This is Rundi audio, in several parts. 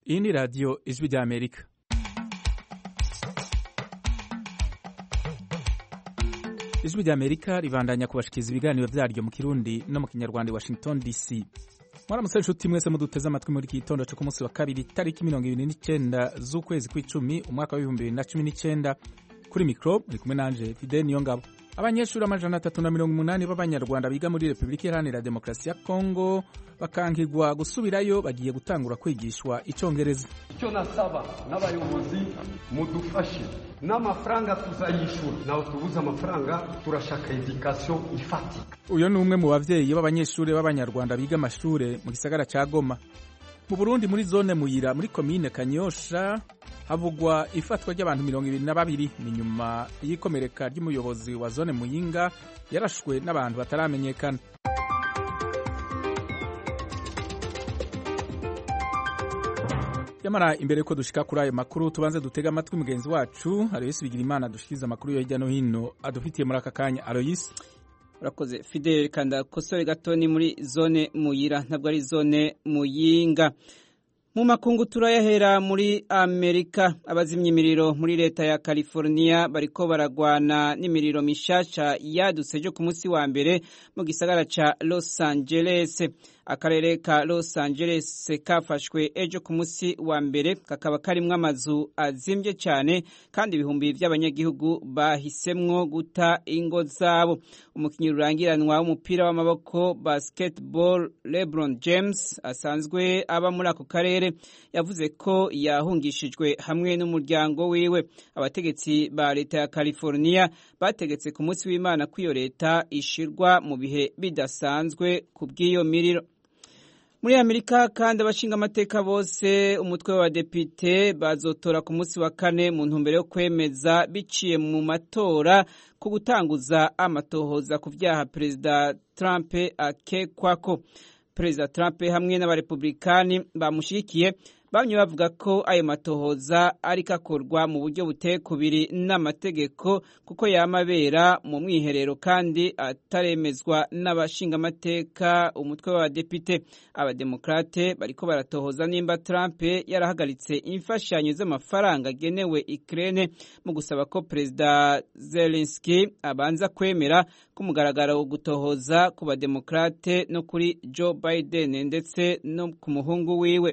Iyi ni radiyo ijwi ry'Amerika. Ijwi ry'Amerika ribandanya kubashikiriza ibiganiro vyaryo mu Kirundi no mu Kinyarwanda i Washington DC. Mwaramutse inshuti mwese muduteze amatwi muri iki gitondo cyo ku munsi wa kabiri tariki 29 z'ukwezi kw'icumi umwaka wa 2019. Kuri mikro muri kumwe nanje Fidel Niyongabo. Abanyeshuri 380 b'Abanyarwanda biga muri Republika Iharanira Demokarasi ya Kongo bakankirwa gusubirayo bagiye gutangura kwigishwa icongereza. Icyo nasaba n'abayobozi mudufashe n'amafaranga tuzayishura, naho tubuze amafaranga turashaka education ifatika. Uyo ni umwe mu bavyeyi b'abanyeshuri b'Abanyarwanda biga amashure mu gisagara ca Goma. Mu Burundi muri zone Muyira muri commune Kanyosha havugwa ifatwa ry'abantu 22 ni nyuma y'ikomereka ry'umuyobozi wa zone Muyinga yarashwe n'abantu bataramenyekana. Yamara imbere ko dushika kuri ayo makuru tubanze dutega amatwi mugenzi wacu Aloysi Bigirimana dushikiza amakuru yo hirya no hino adufitiye muri aka kanya. Aloysi, urakoze Fidel. Kanda kosore gatoni muri zone Muyira ntabwo ari zone Muyinga. Mu makungu turayahera muri Amerika. Abazimya imiriro muri leta ya California bariko baragwana n'imiriro mishasha yadutse ejo ku munsi wa mbere mu gisagara ca Los Angeles. Akarere ka Los Angeles kafashwe ejo ku munsi wa mbere kakaba karimwo amazu azimvye cyane kandi ibihumbi by'abanyagihugu bahisemwo guta ingo zabo. Umukinyi rurangiranwa w'umupira w'amaboko basketball LeBron James asanzwe aba muri ako karere yavuze ko yahungishijwe hamwe n'umuryango wiwe. Abategetsi ba leta ya California bategetse ku munsi w'Imana ko iyo leta ishirwa mu bihe bidasanzwe ku bw'iyo miriro. Muri Amerika kandi abashinga amateka bose umutwe w'abadepite bazotora ku munsi wa kane mu ntumbero yo kwemeza biciye mu matora ku gutanguza amatohoza ku vyaha Perezida Trump akekwako. Perezida Trump hamwe n'abarepublikani bamushigikiye bamwe bavuga ko ayo matohoza ariko akorwa mu buryo butekubiri n'amategeko kuko yamabera mu mwiherero kandi ataremezwa n'abashinga amateka umutwe w'abadepite. Abademokrate bariko baratohoza nimba Trump yarahagaritse imfashanyo z'amafaranga agenewe Ukraine mu gusaba ko Perezida Zelensky abanza kwemera ku mugaragaro wo gutohoza ku bademokrate no kuri Joe Biden ndetse no ku muhungu wiwe.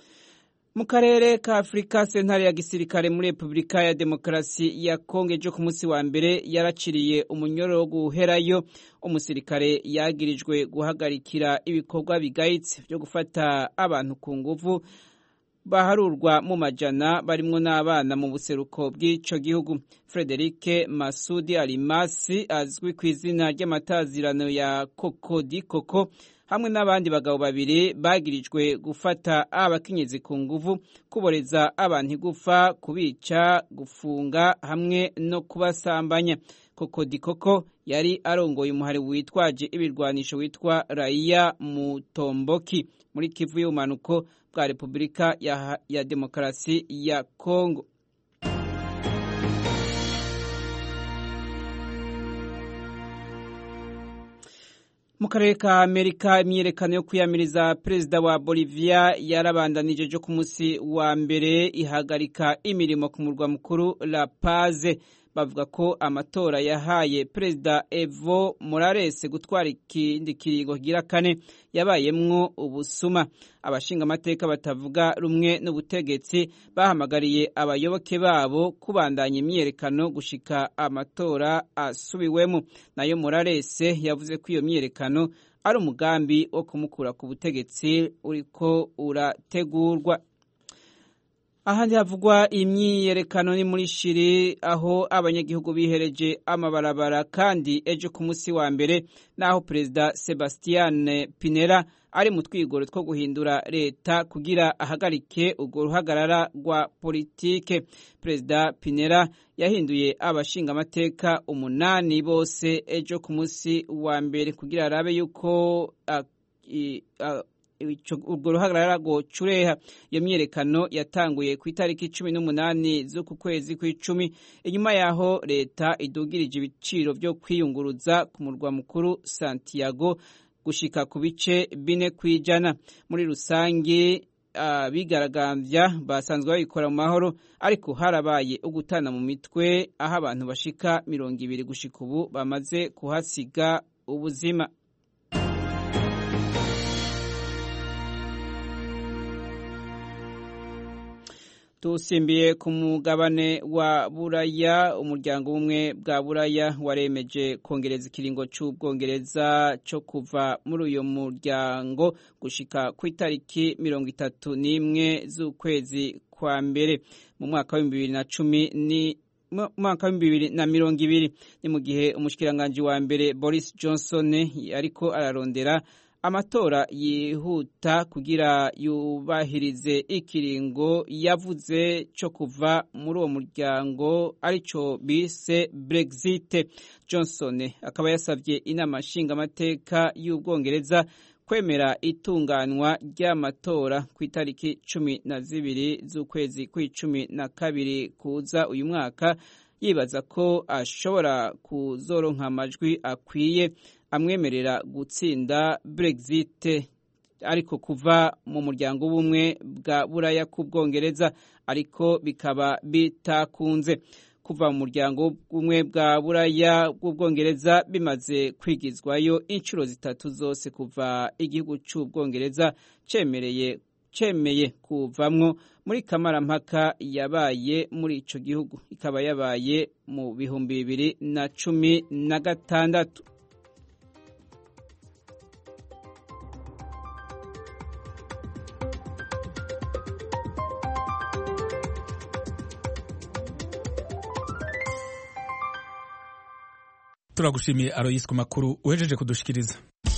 Mu karere ka Afrika, sentare ya gisirikare muri Republika ya Demokarasi ya Kongo ejo ku munsi wa mbere yaraciriye umunyoro wo guherayo umusirikare yagirijwe guhagarikira ibikorwa bigayitse byo gufata abantu ku nguvu baharurwa mu majana barimwo n'abana mu buseruko bw'ico gihugu. Frederic Masudi Alimasi azwi ku izina ry'amatazirano ya Kokodi Koko hamwe n'abandi bagabo babiri bagirijwe gufata abakenyezi ku nguvu, kuboreza abantu igufa, kubica, gufunga hamwe no kubasambanya. Kokodi Koko yari arongoye umuhari witwaje ibirwanisho witwa Raia Mutomboki muri Kivu y'ubumanuko bwa Republika ya Demokarasi ya Kongo. Mu karere ka Amerika imyiyerekano yo kwiyamiriza perezida wa Bolivia yarabandanije ejo ku munsi wa mbere ihagarika imirimo ku murwa mukuru La Paz. Bavuga ko amatora yahaye perezida Evo Morales gutwara ikindi kiringo kigira kane yabayemwo ubusuma. Abashinga amateka batavuga rumwe n'ubutegetsi bahamagariye abayoboke babo kubandanya imyiyerekano gushika amatora asubiwemo. Nayo Morales yavuze ko iyo myiyerekano ari umugambi wo kumukura ku butegetsi uriko urategurwa. Ahandi havugwa imyiyerekano ni muri Shiri aho abanyagihugu bihereje amabarabara kandi ejo ku munsi wa mbere naho Perezida Sebastián Pinera ari mu twigoro two guhindura leta kugira ahagarike urwo ruhagarara rwa politike. Perezida Pinera yahinduye abashinga amateka 8 bose ejo ku munsi wa mbere kugira arabe yuko urwo ruhagarara rwo cureha. Iyo myiyerekano yatanguye ku itariki 18 z'uku kwezi kw'icumi inyuma yaho leta idugirije ibiciro byo kwiyunguruza ku murwa mukuru Santiago gushika ku bice 4%. Muri rusangi abigaragambya basanzwe babikora mu mahoro ariko harabaye ugutana mu mitwe aho abantu bashika 200 gushika ubu bamaze kuhasiga ubuzima. Tusimbiye ku mugabane wa Buraya, umuryango umwe bwa Buraya waremeje kongereza ikiringo c'Ubwongereza cyo kuva muri uyo muryango gushika ku itariki 31 z'ukwezi kwa mbere mu mwaka wa 2010 mwaka wa 2020 ni mu gihe umushikiranganje wa mbere Boris Johnson ariko ararondera amatora yihuta kugira yubahirize ikiringo yavuze cyo kuva muri uwo muryango arico bise Brexit. Johnson akaba yasavye inama nshingamateka y'Ubwongereza kwemera itunganwa ry'amatora ku itariki 12 z'ukwezi kwa12 kuza uyu mwaka, yibaza ko ashobora kuzoronka amajwi akwiye amwemerera gutsinda Brexit ariko kuva mu muryango w'ubumwe bwa Buraya ku Bwongereza, ariko bikaba bitakunze. Kuva mu muryango w'ubumwe bwa Buraya bw'Ubwongereza bimaze kwigizwayo inshuro zitatu zose kuva igihugu c'Ubwongereza cemeye kuvamwo muri kamarampaka yabaye muri ico gihugu, ikaba yabaye mu 2016. Turagushimiye Aloyse ku makuru uhejeje kudushikiriza.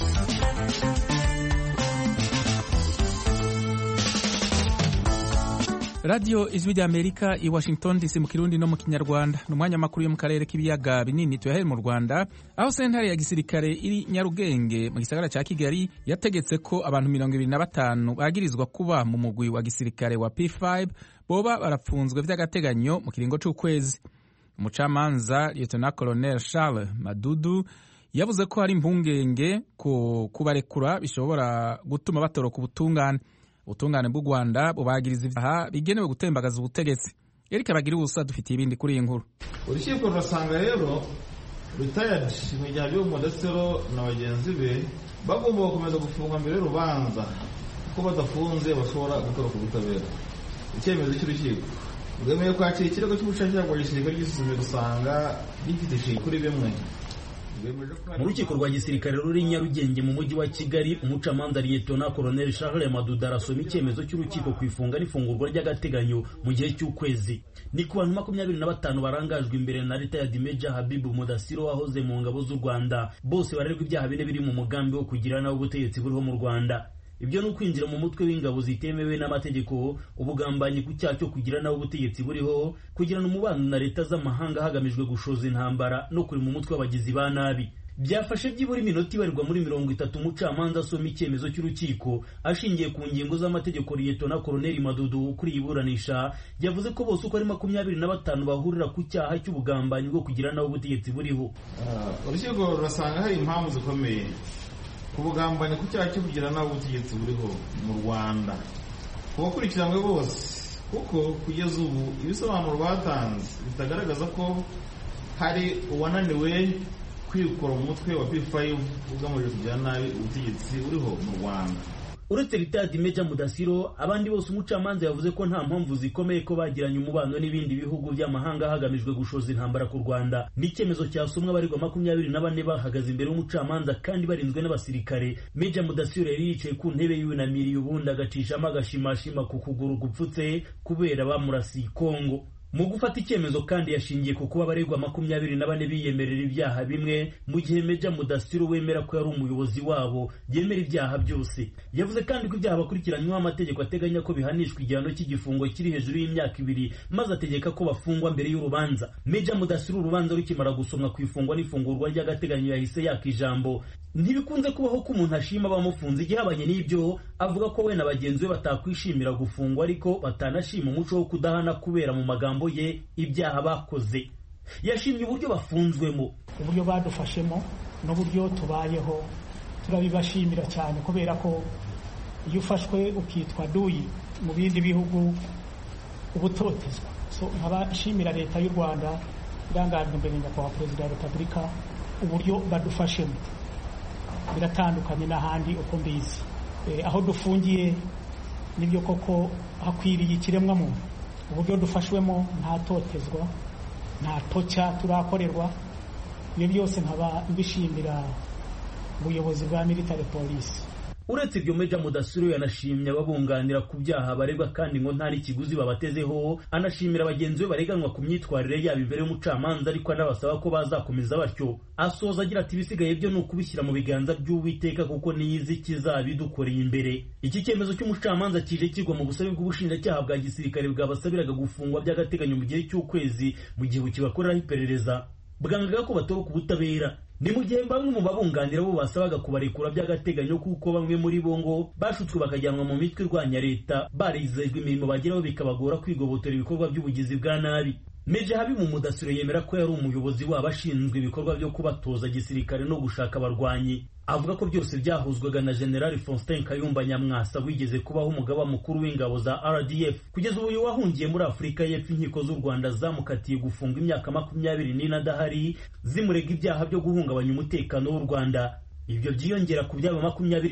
Radio Ijwi ry'Amerika i Washington DC mu Kirundi no mu Kinyarwanda. Numwanya makuru yo mu karere k'ibiyaga binini tuyahere mu Rwanda, aho sentare ya gisirikare iri Nyarugenge mu gisagara ca Kigali yategetse ko abantu 25 bagirizwa kuba mu mugwi wa gisirikare wa P5 boba barapfunzwe vy'agateganyo mu kiringo c'ukwezi. Umucamanza Lieutenant Colonel Charles Madudu yavuze ko hari impungenge ko kubarekura bishobora gutuma batoroka ubutungane bw'u Rwanda bubagiriza ivyaha bigenewe gutembagaza ubutegetsi. Eric Bagira ubusa dufitiye ibindi kuri iyi nkuru. Urukiko rurasanga rero retired imijya byo Modestero na bagenzi be bagomba gukomeza gufungwa mbere y'urubanza ko badafunze bashobora gutoroka ubutabera. Icyemezo cy'urukiko bwemeye kwakira ikirego cy'ubushakashatsi bwa gisirikare gisuzumye gusanga gifite ishingiro kuri bimwe. Mu rukiko rwa gisirikare ruri Nyarugenge mu mujyi wa Kigali, umucamanza Lieutenant Colonel Charles Madudu arasoma icyemezo cy'urukiko kwifunga n'ifungurwa ry'agateganyo mu gihe cy'ukwezi. Ni ku bantu 25 barangajwe imbere na retired Major Habibu Mudasiro wahoze mu ngabo z'u Rwanda, bose barerwa ibyaha bine biri mu mugambi wo kugira nawo ubutegetsi buriho mu Rwanda. Ibyo ni ukwinjira mu mutwe w'ingabo zitemewe n'amategeko, ubugambanyi ku cyaha cyo kugira nawo ubutegetsi buriho, kugirana umubano na leta z'amahanga hagamijwe gushoza intambara no kuri mu mutwe w'abagizi ba nabi. Byafashe byibura iminota ibarirwa muri 30 umucamanza asoma icyemezo cy'urukiko ashingiye ku ngingo z'amategeko. Lieutenant Colonel Madudu kuri iburanisha yavuze ko bose uko ari 25 bahurira ku cyaha cy'ubugambanyi bwo kugira nawo ubutegetsi buriho. Urukiko rurasanga hari impamvu zikomeye kubugambanyi ku cyaha cyo kugira nawo ubutegetsi buriho mu Rwanda kubakurikiranwe bose, kuko kugeza ubu ibisobanuro batanze bitagaragaza ko hari uwananiwe kwikora mu mutwe wa P5 ugamije kugira nabi ubutegetsi buriho mu Rwanda. Uretse retired Major Mudasiro, abandi bose umucamanza yavuze ko nta mpamvu zikomeye ko bagiranye umubano n'ibindi bihugu by'amahanga hagamijwe gushoza intambara ku Rwanda. N'icyemezo cyasomwe abarirwa 24 bahagaze imbere y'umucamanza kandi barinzwe n'abasirikare. Major Mudasiro yari yicaye ku ntebe yunamiriye ubundi agacishamo agashimashima ku kuguru gupfutse kubera bamurasiye Kongo. Mu gufata icyemezo kandi yashingiye ku kuba abaregwa 24 biyemerera ibyaha bimwe, mu gihe Major Mudasiro wemera ko yari umuyobozi wabo yemera ibyaha byose. Yavuze kandi ko ibyaha bakurikiranyweho amategeko ateganya ko bihanishwa igihano cy'igifungo kiri hejuru y'imyaka 2, maze ategeka ko bafungwa mbere y'urubanza. Major Mudasiro urubanza rukimara gusomwa ku ifungwa n'ifungurwa ry'agateganyo yahise yaka ijambo. Ntibikunze kubaho ko umuntu ashima bamufunze igihabanye n'ibyo, avuga ko we na bagenzi be batakwishimira gufungwa ariko batanashima umuco wo kudahana kubera mu magambo ye ibyaha bakoze. Yashimye uburyo bafunzwemo, uburyo badufashemo n'uburyo tubayeho, turabibashimira cyane kubera ko iyo ufashwe ukitwa duyi mu bindi bihugu ubutotezwa. So nkaba nshimira leta y'u Rwanda irangajwe imbere nyakubahwa perezida wa repubulika uburyo badufashemo, biratandukanye n'ahandi uko mbizi. Aho dufungiye nibyo koko hakwiriye ikiremwa muntu, uburyo dufashwemo nta totezwa nta toca turakorerwa. Ibyo byose nkaba mbishimira ubuyobozi bwa military police. Uretse ibyo Meja Mudasiro yanashimye ababunganira ku byaha baregwa kandi ngo nta n'ikiguzi babatezeho, anashimira bagenzi be bareganwa ku myitwarire yabo imbere y'umucamanza, ariko anabasaba ko bazakomeza batyo. Asoza agira ati ibisigaye byo ni ukubishyira mu biganza by'Uwiteka kuko niyizi kizabidukoreye imbere. Iki cyemezo cy'umucamanza kije kigwa mu busabe bw'ubushinjacyaha bwa gisirikare bwabasabiraga gufungwa by'agateganyo mu gihe cy'ukwezi mu gihe bukibakoreraho iperereza. Bwangaga ko batoroka ubutabera. Ni mu gihe bamwe mu babunganira bo basabaga kubarekura by'agateganyo kuko bamwe muri bo ngo bashutswe bakajyanwa mu mitwe irwanya leta, barizejwe imirimo bageraho bikabagora kwigobotera ibikorwa by'ubugizi bwa nabi. Meja Habibu Mudasiro yemera ko yari umuyobozi wabo ashinzwe ibikorwa byo kubatoza gisirikare no gushaka abarwanyi. Avuga ko byose byahuzwaga na General Faustin Kayumba Nyamwasa wigeze kubaho umugaba mukuru w'ingabo za RDF. Kugeza ubu wahungiye muri Afurika y'Epfo, inkiko z'u Rwanda zamukatiye gufunga imyaka 24 adahari zimurega ibyaha byo guhungabanya umutekano w'u Rwanda. Ibyo byiyongera ku byaba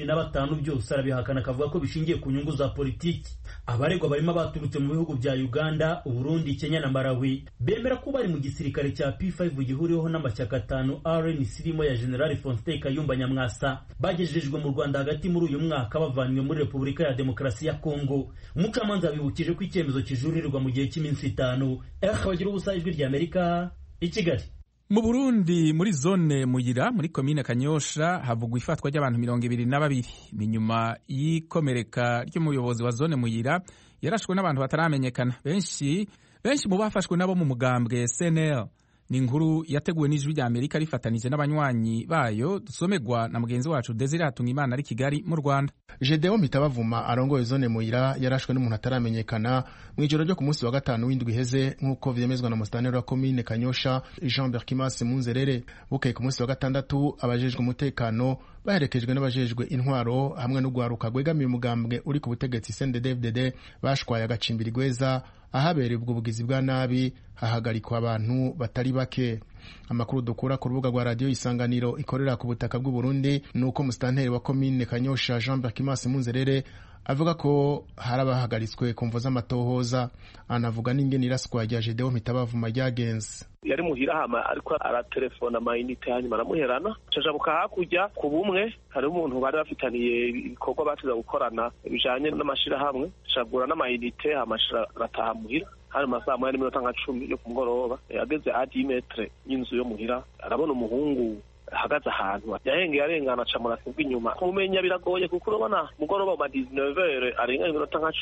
25 byose arabihakana, akavuga ko bishingiye ku nyungu za politiki. Abaregwa barimo abaturutse mu bihugu bya Uganda, Burundi, Kenya na Malawi. Bemera ko bari mu gisirikare cya P5 gihuriweho n'amashyaka 5 RNC irimo ya General Faustin Kayumba Nyamwasa, bagejejwe mu Rwanda hagati muri uyu mwaka bavanywe muri Repubulika ya Demokarasi ya Kongo. Umucamanza yabibukije ko icyemezo kijurirwa mu gihe cy'iminsi 5. Bagira ubusa Ijwi rya Amerika i Kigali. Mu Burundi muri zone Muyira muri komine Kanyosha havugwa ifatwa ry'abantu 22. Ni nyuma y'ikomereka ry'umuyobozi wa zone Muyira yarashwe n'abantu bataramenyekana. Benshi mu bafashwe nabo mu mugambwe SNL. Ni inkuru yateguwe n'Ijwi rya Amerika rifatanije n'abanywanyi bayo, dusomegwa na mugenzi wacu Desire Hatungimana ari Kigali mu Rwanda. Gedeon Mitabavuma arongoye zone Muyira yarashwe n'umuntu ataramenyekana mu ijoro ryo ku munsi wa gatanu w'indwi iheze, nk'uko vyemezwa na mustaneri wa komine Kanyosha Jean Berkimas Munzerere. Bukeye ku munsi wa gatandatu abajejwe umutekano baherekejwe n'abajejwe intwaro hamwe n'ugwaruka gwegamiye umugambwe uri ku butegetsi CNDD-FDD bashwaye agacimbiri gweza ahabereye ubwo bugizi bwa nabi, hahagarikwa abantu batari bake. Amakuru dukura ku rubuga rwa radio Isanganiro ikorera ku butaka bw'u Burundi nuko mustanteri wa komine Kanyosha Jean Berkimas Munzerere avuga ko harabahagaritswe kumvo z'amatohoza. Anavuga n'ingene iraswa rya Gedeon Mitabavuma ryagenze. Yari muhira hama ariko aratelefona amayinite hanyuma aramuherana cajabuka hakurya ku bumwe. Hari umuntu bari bafitaniye ibikorwa batiza gukorana bijanye n'amashirahamwe, cagura n'amayinite amashira rataha muhira. Hari masaha 10 yo kumugoroba yageze a 10 metre y'inzu yo muhira, arabona umuhungu hagaze ahantu yahengeye arengana aca murasibwa inyuma. Kumenya biragoye kuko urabona mugoroba ma 19h arenga iminota nka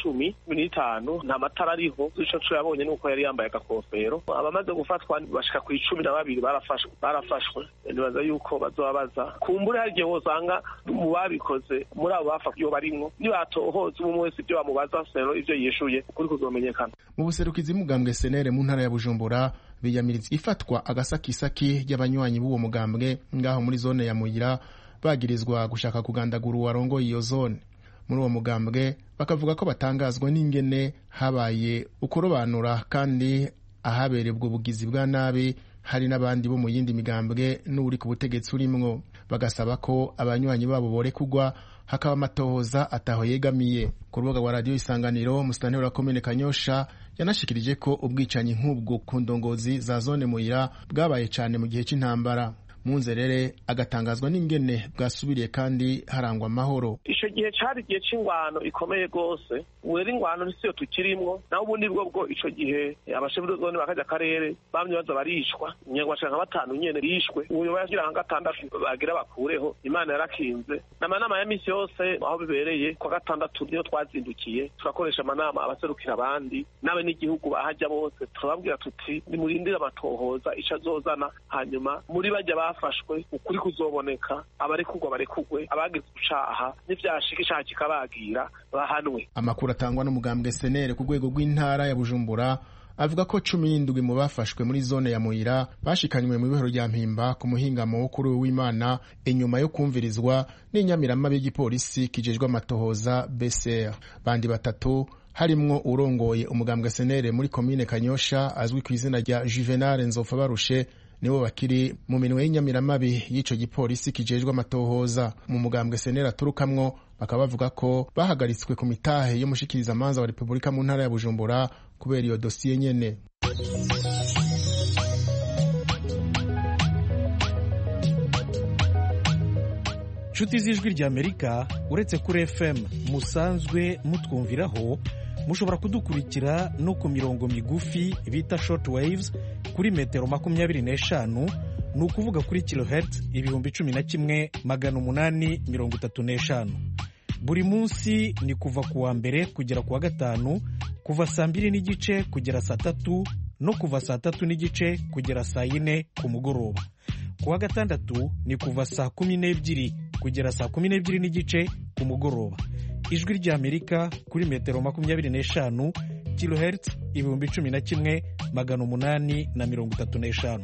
10 nta matara ariho. Ico yabonye nuko yari yambaye agakofero. Abamaze gufatwa bashika ku 12 barafashwe. Nibaza yuko bazobabaza kumbure harije wosanga mu babikoze muri abo bafakyo barimwo nibatohoza umwe wese ibyo bamubaza sero ivyo yishuye kuri kuzomenyekana. Mu buserukizi mugambwe SNL mu ntara ya Bujumbura biyamiriza ifatwa agasakisaki y'abanywanyi b'uwo mugambwe ngaho muri zone ya Muyira bagirizwa gushaka kugandagura uwarongoye iyo zone. Muri uwo mugambwe bakavuga ko batangazwa n'ingene habaye ukurobanura kandi ahabereye ubwo bugizi bwa nabi hari n'abandi bo mu yindi migambwe n'uri ku butegetsi urimwo. Bagasaba ko abanywanyi babo borekugwa hakaba amatohoza ataho yegamiye. Ku rubuga rwa radio Isanganiro mustaneri wa komine Kanyosha yanashikirije ko ubwicanyi nk'ubwo ku ndongozi za zone Muyira bwabaye cyane mu gihe cy'intambara. Munzerere agatangazwa n'ingene bwasubiriye kandi harangwa amahoro. Ico gihe cari gihe c'ingwano ikomeye gose, wera ingwano nisiyo tukirimwo, naho ubundi bwo ico gihe abashefu zone bakaja karere bamye baza barishwa, nyangwashaka nka 5 nyene rishwe. Uyo bagira nka 6 bagira bakureho, Imana yarakinze. N'amanama ya misi yose aho bibereye kwa 6 niyo twazindukiye turakoresha amanama abaserukira abandi nabe n'igihugu bahaja bose, turababwira tuti nimurindira amatohoza ico azozana, hanyuma muri bajya bafashwe ukuri kuzoboneka, abarekugwa barekugwe, abagize ucaha n'ivyashika icaha kikabagira bahanwe. Amakuru atangwa n'umugambwe SNL ku rwego rw'intara ya Bujumbura avuga ko 17 mu bafashwe muri zone ya Muyira bashikanywe mu bihero rya Mpimba ku muhingamo kuri w'Imana inyuma yo kumvirizwa n'inyamirama b'igipolisi kijejwe amatohoza BCR. Bandi batatu harimwo urongoye umugambwe senere muri komine Kanyosha azwi ku izina rya Juvenal Nzopfabarushe nibo bakiri mu minwe y'inyamiramabi y'ico gipolisi kijejwe amatohoza. Mu mugambwe senere aturukamwo bakaba bavuga ko bahagaritswe ku mitahe yo mushikiriza amanza wa Repubulika mu ntara ya Bujumbura kubera iyo dosiye nyene. Nshuti z'ijwi rya Amerika, uretse kuri FM musanzwe mutwumviraho, mushobora kudukurikira no ku mirongo migufi bita short waves kuri metero 25, ni ukuvuga kuri kilohertz 11,835. Buri munsi ni kuva ku wa mbere kugera ku wa gatanu, kuva saa 2:30 kugera saa 3 no kuva saa 3:30 kugera saa 4 ku mugoroba. Ku wa gatandatu ni kuva saa 12 kugera saa 12:30 ku mugoroba. Ijwi rya Amerika kuri metero 25 kilohertz 11,835.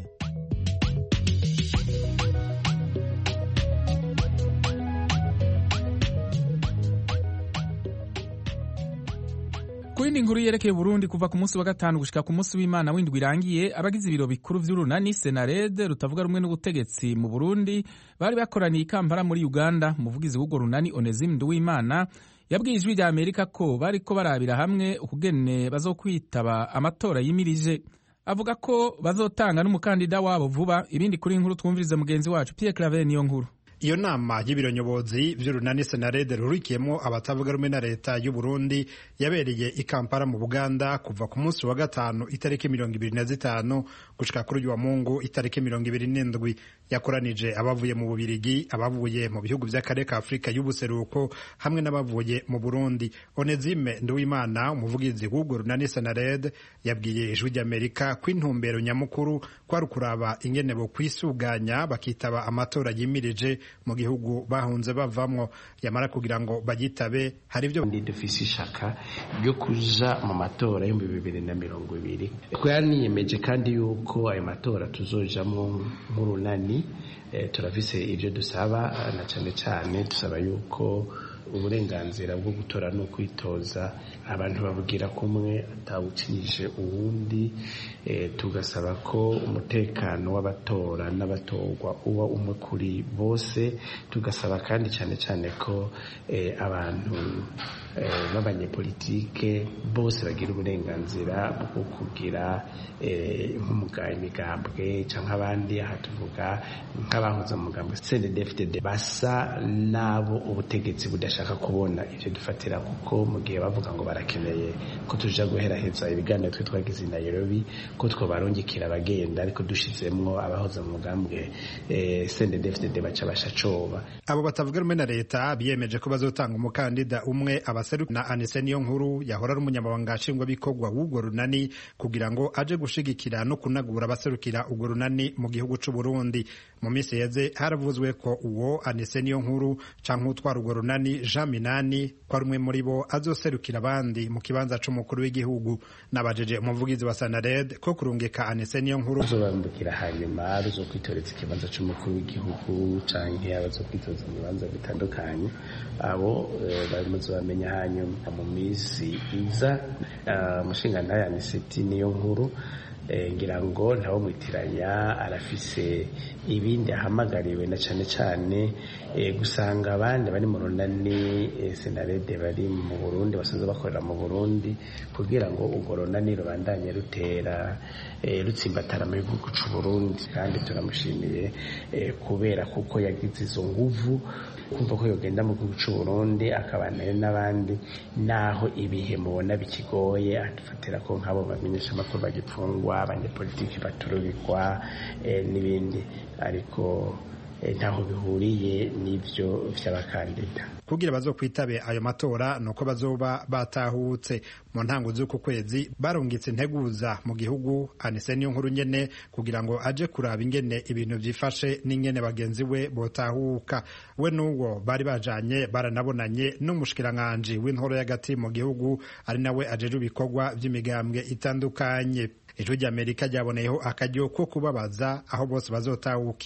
Kuri inkuru yerekeye Burundi, kuva ku munsi wa gatanu gushika ku munsi w'Imana w'indwi irangiye, abagize ibiro bikuru vy'urunani Senarede rutavuga rumwe n'ubutegetsi mu Burundi bari bakoraniye i Kampala muri Uganda. Umuvugizi w'urwo runani Onesime Nduwimana yabwiye Ijwi rya Amerika ko bariko barabira hamwe ukugene bazokwitaba amatora yimirije. Avuga ko bazotanga n'umukandida wabo vuba. Ibindi kuri inkuru twumvirize mugenzi wacu Pierre Claver niyo nkuru. Iyo nama y'ibiro nyobozi vy'urunani Senarede rurikiyemwo abatavuga rumwe na leta y'u Burundi yabereye i Kampala mu Buganda kuva ku munsi wa gatanu itariki 25 gushika kuri uyu wa Mungu itariki 27. Yakoranije abavuye mu Bubirigi, abavuye mu bihugu vy'akarere ka Afrika y'ubuseruko hamwe n'abavuye mu Burundi. Onesime Nduwimana, umuvugizi w'urwo runani Senarede, yabwiye Ijwi rya Amerika ko intumbero nyamukuru kwari kuraba ingene bo kwisuganya bakitaba amatora yimirije mu gihugu bahunze bavamwo. Yamara kugira ngo bagitabe hari ibyo dufise ishaka ryo kuja mu matora yo mu 2020. Twaniyemeje kandi yuko ayo matora tuzojamwo nk'urunani. Turafise ibyo dusaba, na cyane cyane dusaba yuko uburenganzira bwo gutora no kwitoza abantu babugira kumwe atawucinije uwundi. Tugasaba ko umutekano w'abatora n'abatorwa uba umwe kuri bose. Tugasaba kandi cyane cyane ko abantu b'abanyepolitike bose bagira uburenganzira bwo kugira imigambwe cyangwa abandi. Aha tuvuga nk'abahoze mu mugambwe CNDD-FDD basa nabo ubutegetsi budashaka kubona ivyo dufatira, kuko mu gihe bavuga ngo barakeneye ko tuja guheraheza ibiganiro twe twagize i Nairobi ko twobarungikira abagenda, ariko dushizemwo abahoze mu mugambwe CNDD-FDD baca bashacoba. Abo batavuga rumwe na leta biyemeje ko bazotanga umukandida umwe abaseruka na Anise Niyonkuru yahora ari umunyamabanga nshingwabikorwa w'urwo runani kugira ngo aje gushigikira no kunagura abaserukira urwo runani mu gihugu c'u Burundi. Mu minsi yeze haravuzwe ko uwo Anise Niyonkuru canke utwara urwo runani Jean Minani ko rumwe muri bo azoserukira abandi mu kibanza c'umukuru w'igihugu. Nabajeje umuvugizi wa Senarede ko kurungika Anise Niyonkuru azobambukira hanyuma azokwitoreza ikibanza c'umukuru w'igihugu canke abazokwitoza mu bibanza bitandukanye. Abo bamaze bamenya hanyuma mu minsi iza. Umushingantahe Anise Niyonkuru ngira ngo ntawo mwitiranya, arafise ibindi ahamagariwe, na cyane cyane gusanga abandi bari mu runani Senarede bari mu Burundi basanzwe bakorera mu Burundi kugira ngo urwo runani rubandanye rutera rutsimbatara mu gihugu c'u Burundi. Kandi turamushimiye kubera kuko yagize izo nguvu kumva ko yogenda mu gihugu c'u Burundi akabana n'abandi naho ibihe mubona bikigoye. Atufatira ko nk'abo bamenyesha amakuru bagipfungwa, abanyepolitiki batururikwa n'ibindi, ariko ntaho bihuriye n'ivyo vy'abakandida. Kugira bazokwitabe ayo matora nuko bazoba batahutse. Mu ntango z'uku kwezi barungitse integuza mu gihugu Anise Niyonkuru nyene kugira ngo aje kuraba ingene ibintu vyifashe n'ingene bagenzi we botahuka. We n'uwo bari bajanye baranabonanye n'umushikiranganje w'intoro y'agati mu gihugu ari nawe ajeje ibikorwa vy'imigambwe itandukanye. Ijwi rya Amerika ryaboneyeho akaryo ko kubabaza aho bose bazotahukira.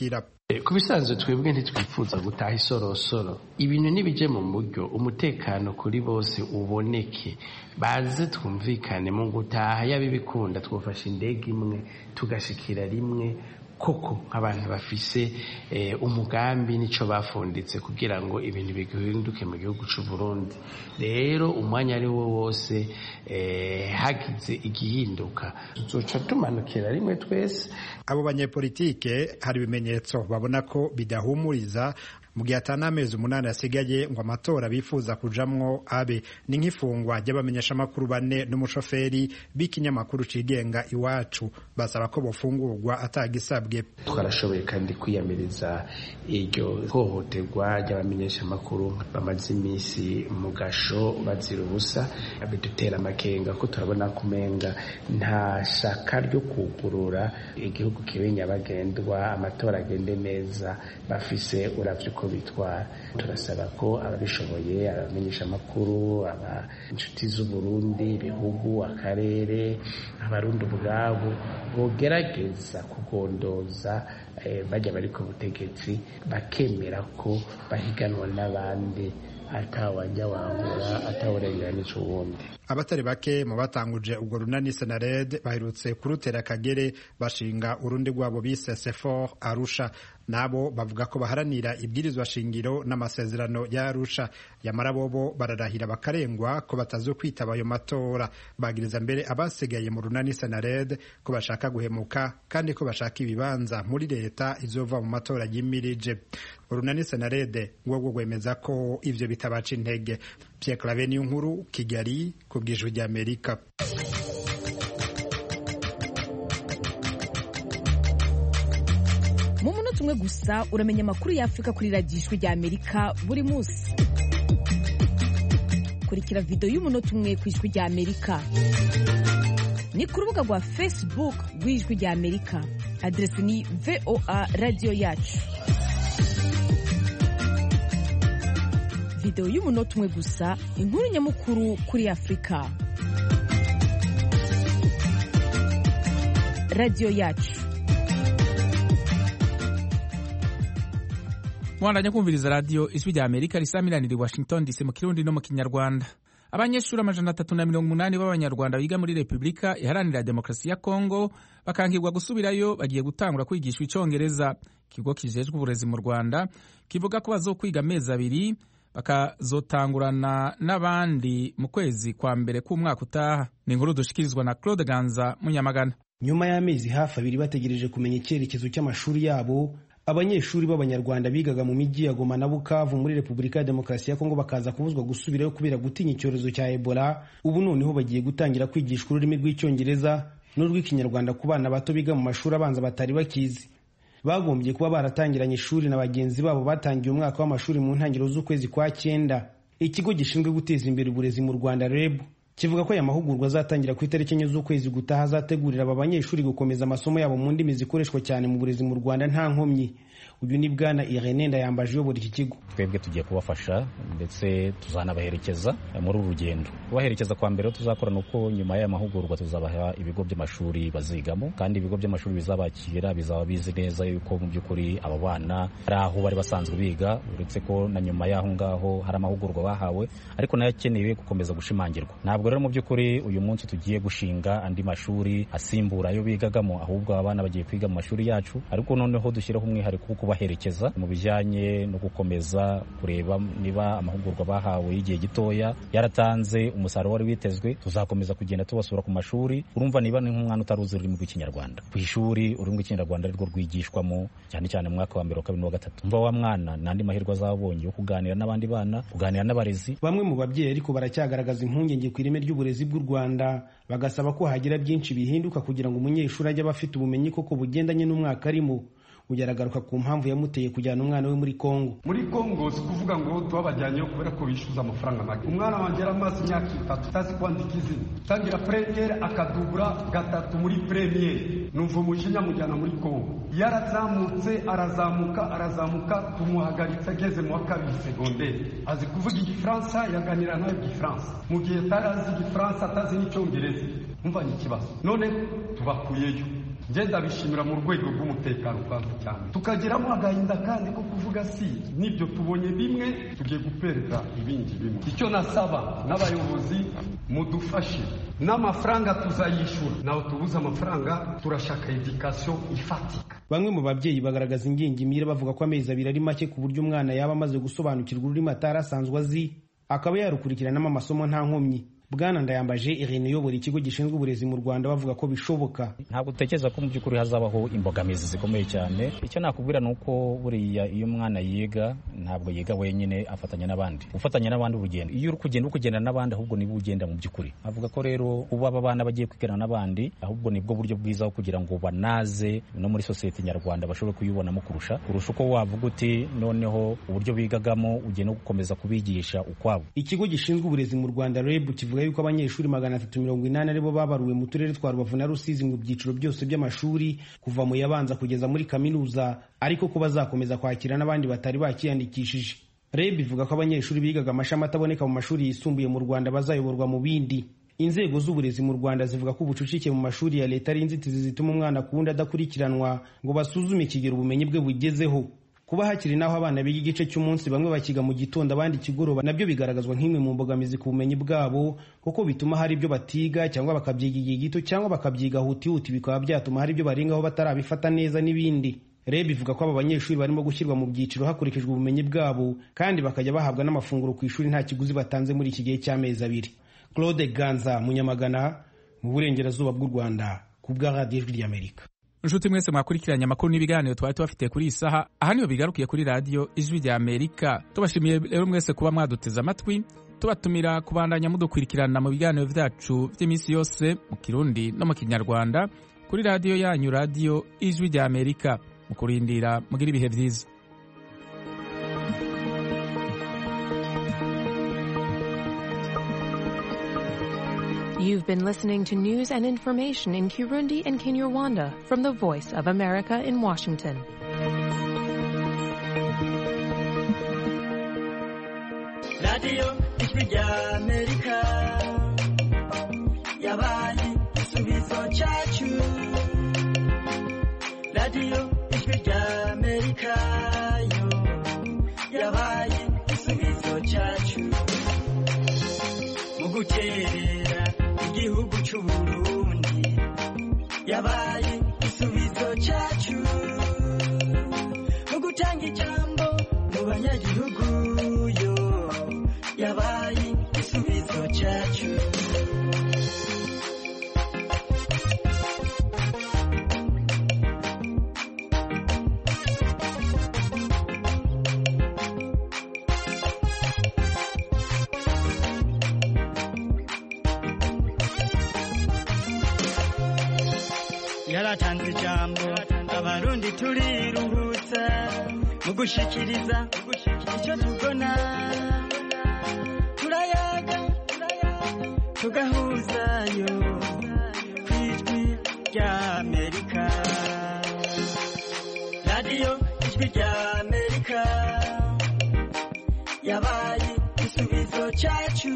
ku bisanzwe twebwe ntitwifuza gutaha isorosoro, ibintu nibije mu buryo umutekano kuri bose uboneke, baze twumvikane mu gutaha, yaba ibikunda twofasha indege imwe tugashikira rimwe koko abantu bafise umugambi nico bafunditse kugira ngo ibintu bihinduke mu gihugu c'u Burundi. Rero umwanya ari wo wose hagize igihinduka tuzoca tumanukira rimwe twese. Abo banyepolitike hari ibimenyetso babona ko bidahumuriza mu gihe atanamezi 8 asigaye ngo amatora bifuza kujamwo abe. Ni nk'ifungwa ry'abamenyeshamakuru 4 n'umushoferi b'ikinyamakuru cigenga Iwacu, basaba ko bofungurwa atagisabwe. Twarashoboye kandi kwiyamiriza iryo hohoterwa ry'abamenyeshamakuru bamaze iminsi mu gasho bazira ubusa, bidutera amakenga ko turabona kumenga nta shaka ryo kugurura igihugu kibe nyabagendwa, amatora agende neza bafise uravye ko bitwara. Turasaba ko ababishoboye, abamenyesha amakuru, inshuti z'u Burundi, ibihugu, akarere, abarundi ubwabo bogerageza kugondoza bajya bari ku butegetsi, bakemera ko bahiganwa n'abandi atawajya wangura atawurenganije uwundi. Abatari bake mu batanguje ubwo runani Senarede baherutse kurutera Kagere bashinga urundi rwabo bise Sefor Arusha, nabo bavuga ko baharanira ibwirizwa shingiro n'amasezerano ya Arusha. Yamara bobo bararahira bakarengwa ko batazo kwitaba ayo matora, bagiriza mbere abasigaye mu runani Senarede ko bashaka guhemuka kandi ko bashaka ibibanza muri leta izova mu matora yimirije. Urunani Senarede rwo gwemeza ko ivyo bitabaca intege. Pierre Claver Niyonkuru, Kigali, ku bw'Ijwi ry'Amerika. Mu munota umwe gusa uramenya amakuru y'Afrika kuri radiyo Ijwi ry'Amerika buri munsi. Kurikira video y'umunota umwe ku Ijwi ry'Amerika. Ni ku rubuga rwa Facebook rw'Ijwi ry'Amerika. Adresi ni VOA Radio Yacu. Video y'umunota umwe gusa, inkuru nyamukuru kuri Afrika. Radio Yacu. Mwandanya kumviriza radio Ijwi ry'Amerika risamiranira i Washington DC mu Kirundi no mu Kinyarwanda. Abanyeshuri 380 b'Abanyarwanda biga muri Repubulika Iharanira Demokarasi ya Kongo bakankirwa gusubirayo bagiye gutangura kwigishwa icongereza. Ikigo kijejwe uburezi mu Rwanda kivuga ko bazokwiga amezi 2 bakazotangurana n'abandi mu kwezi kwa mbere k'umwaka utaha. Ni inkuru dushikirizwa na Claude Ganza Munyamagana. Nyuma y'amezi hafi 2 bategereje kumenya icyerekezo cy'amashuri yabo, abanyeshuri b'Abanyarwanda bigaga mu mijyi ya Goma na Bukavu muri Repubulika ya Demokarasi ya Kongo bakaza kubuzwa gusubirayo kubera gutinya icyorezo cya Ebola. Ubu noneho bagiye gutangira kwigishwa ururimi rw'icyongereza n'urw'ikinyarwanda ku bana bato biga mu mashuri abanza batari bakizi. Bagombye kuba baratangiranye ishuri na bagenzi babo batangiye umwaka w'amashuri mu ntangiriro z'ukwezi kwa 9. Ikigo gishinzwe guteza imbere uburezi mu Rwanda REB kivuga ko aya mahugurwa azatangira ku itariki 9 z'ukwezi gutaha, azategurira aba banyeshuri gukomeza amasomo yabo mu ndimi zikoreshwa cyane mu burezi mu Rwanda nta nkomyi. Uyu ni Bwana Irene Ndayambaje uyobora iki kigo. Twebwe tugiye kubafasha ndetse tuzanabaherekeza muri uru rugendo. Kubaherekeza kwa mbere tuzakora nuko nyuma y'aya mahugurwa tuzabaha ibigo by'amashuri bazigamo, kandi ibigo by'amashuri bizabakira bizaba bizi neza yuko mu by'ukuri aba bana ari aho bari basanzwe biga, uretse ko na nyuma y'aho ngaho hari amahugurwa bahawe ariko nayo akeneye gukomeza gushimangirwa. Ntabwo rero mu by'ukuri uyu munsi tugiye gushinga andi mashuri asimbura ayo bigagamo, ahubwo abana bagiye kwiga mu mashuri yacu, ariko noneho dushyiraho umwihariko kubaherekeza mu bijyanye no gukomeza kureba niba amahugurwa bahawe y'igihe gitoya yaratanze umusaruro wari witezwe. Tuzakomeza kugenda tubasura ku mashuri. Urumva niba ni nk'umwana utaruzi ururimi rw'ikinyarwanda ku ishuri, ururimi rw'ikinyarwanda ari rwo rwigishwamo cyane cyane mu mwaka wa 1, wa 2 wa 3. Umva wa mwana nandi mahirwe azabonye yo kuganira n'abandi bana, kuganira n'abarezi. Bamwe mu babyeyi ariko baracyagaragaza impungenge ku ireme ry'uburezi bw'u Rwanda, bagasaba ko hagira byinshi bihinduka kugira ngo umunyeshuri ajye abafite ubumenyi koko bugendanye n'umwaka arimo. Ugaragaruka ku mpamvu yamuteye kujyana umwana we muri Kongo. Muri Kongo si kuvuga ngo twabajyanyeyo kubera ko bishyuza amafaranga make. Umwana wanjye yaramaze imyaka 3 utazi kwandika izina, tangira premiere akadubura 3 muri premiere, numva umujinya mujyana muri Kongo. Yarazamutse arazamuka tumuhagaritse ageze mu wa 2 secondaire, azi kuvuga igifaransa, yaganira nawe igifaransa mu gihe atarazi igifaransa atazi n'icyongereza. Umva ni ikibazo. None tubakuyeyo ngenda bishimira mu rwego rw'umutekano kwanza cyane tukagiramo agahinda kandi ko kuvuga si nibyo tubonye bimwe tugiye gupereza ibindi bimwe. Icyo nasaba n'abayobozi mudufashe n'amafaranga tuzayishura, naho tubuze amafaranga turashaka education ifatika. Bamwe mu babyeyi bagaragaza ingingimira bavuga ko amezi 2 ari make ku buryo umwana yaba amaze gusobanukirwa ururimi atarasanzwe azi akaba yarukurikiranamo amasomo nta nkomyi. Bwana Ndayambaje Irene uyobora ikigo gishinzwe uburezi mu Rwanda bavuga ko bishoboka. Ntabwo utekereza ko mu by'ukuri hazabaho imbogamizi zikomeye cyane. Icyo nakubwira nuko buriya iyo umwana yiga ntabwo yiga wenyine, afatanya n'abandi. Ufatanya n'abandi urugendo. Iyo uri kugenda n'abandi ahubwo niba ugenda mu by'ukuri. Avuga ko rero ubu aba bana bagiye kwigana n'abandi ahubwo nibwo buryo bwiza kugira ngo banaze no muri society nyarwanda bashobore kuyibonamo kurusha uko wavuga uti noneho uburyo bigagamo ugiye no gukomeza kubigisha ukwabo. Ikigo gishinzwe uburezi mu Rwanda REB kivuga yuko abanyeshuri 380 aribo babaruwe mu turere twa Rubavu na Rusizi mu byiciro byose by'amashuri kuva mu yabanza kugeza muri kaminuza, ariko ko bazakomeza kwakira n'abandi batari bakiyandikishije. REB ivuga ko abanyeshuri bigaga amashami ataboneka mu mashuri yisumbuye mu Rwanda bazayoborwa mu bindi. Inzego z'uburezi mu Rwanda zivuga ko ubucucike mu mashuri ya leta ari inzitizi zituma umwana kuwundi adakurikiranwa ngo basuzume ikigero ubumenyi bwe bugezeho. Kuba hakiri naho abana biga igice cy'umunsi bamwe bakiga mu gitondo abandi kigoroba nabyo bigaragazwa nk'imwe mu mbogamizi ku bumenyi bwabo, kuko bituma hari ibyo batiga cyangwa bakabyiga igihe gito cyangwa bakabyiga huti bikaba byatuma hari ibyo barengaho batarabifata neza n'ibindi. REB ivuga ko aba banyeshuri barimo gushyirwa mu byiciro hakurikijwe ubumenyi bwabo kandi bakajya bahabwa n'amafunguro ku ishuri nta kiguzi batanze muri iki gihe cy'amezi 2. Claude Ganza Munyamagana mu burengerazuba bw'u Rwanda ku bwa Radio Ijwi ry'Amerika. Nshuti mwese mwakurikiranye amakuru n'ibiganiro twari tubafite kuri iyi saha, aha niho bigarukiye kuri Radio Ijwi ry'Amerika. Tubashimiye rero mwese kuba mwaduteze amatwi, tubatumira kubandanya mudukurikirana mu biganiro byacu by'iminsi yose mu Kirundi no mu Kinyarwanda kuri radio yanyu Radio Ijwi ry'Amerika. Mu kurindira mugira ibihe byiza. You've been listening to news and information in Kirundi and Kinyarwanda from the Voice of America in Washington. Radio Ijwi ry'Amerika yabaye igisubizo cyacu. Radio Ijwi ry'Amerika yo yabaye igisubizo cyacu. Mu guterera igihugu cy'u Burundi yabaye igisubizo cyacu. Mu gutanga ijambo mu banyagihugu yo yabaye igisubizo cyacu. Yaratanze ijambo abarundi turiruhutsa mu gushikiriza icyo tubona, turayaga tugahuzayo ku Ijwi ry'Amerika. Radio Ijwi ry'Amerika yabaye igisubizo cyacu.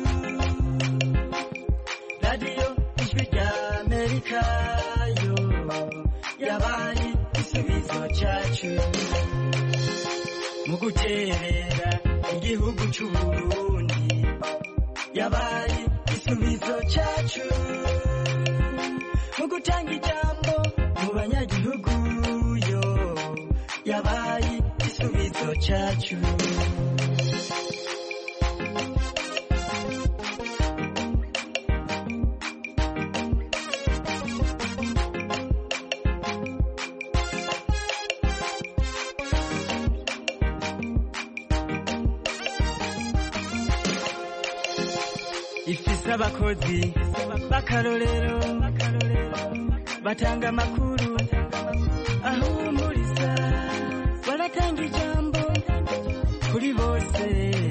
Radio Ijwi ry'Amerika yo yabaye igisubizo cyacu. Mu guterera igihugu cy'u Burundi yabaye igisubizo cyacu. Mu gutanga ijambo mu banyagihugu yo yabaye igisubizo cyacu. Ifise abakozi b'akarorero batanga amakuru ahumuriza, baratanga ijambo kuri bose.